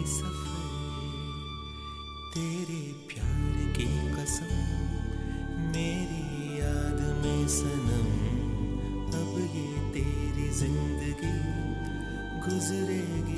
सफर तेरे प्यार की कसम मेरी याद में सनम अब ये तेरी जिंदगी गुजरेगी।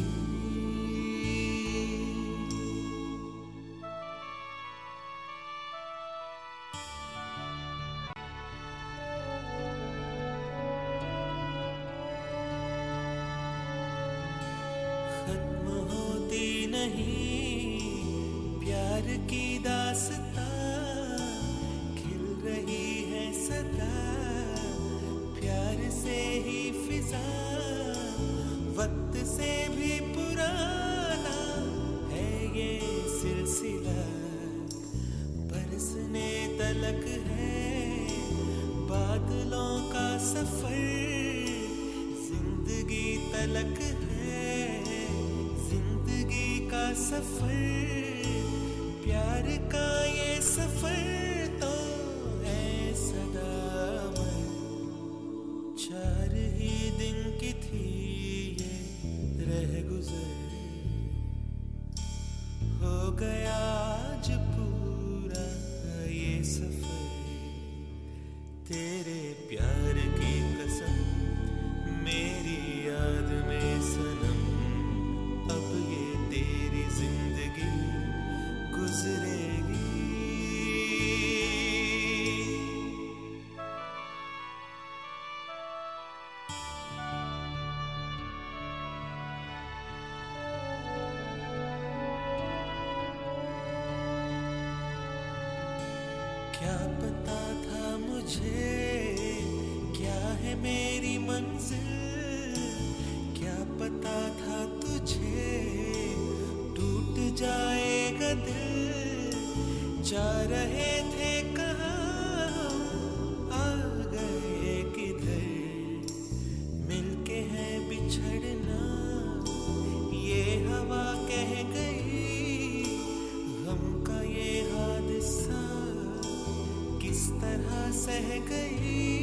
खत्म होती नहीं प्यार की दास्तां, खिल रही है सदा प्यार से ही फिजा, वक्त से भी पुराना है ये सिलसिला, बरसने तलक है बादलों का सफर, जिंदगी तलक है जिंदगी का सफर, प्यार का ये सफर तो है सदामर। 4 ही दिन की थी ये रह गुजर, हो गया आज पूरा ये सफर, तेरे प्यार की कसम मेरी याद में सनम अब ये तेरी जिंदगी गुजरेगी। क्या पता था मुझे क्या है मेरी मंजिल, क्या पता था तुझे टूट जाएगा दिल, जा रहे थे कहाँ आ गए किधर, मिलके है बिछड़ना ये हवा कह गई, गम का ये हादसा किस तरह सह गई।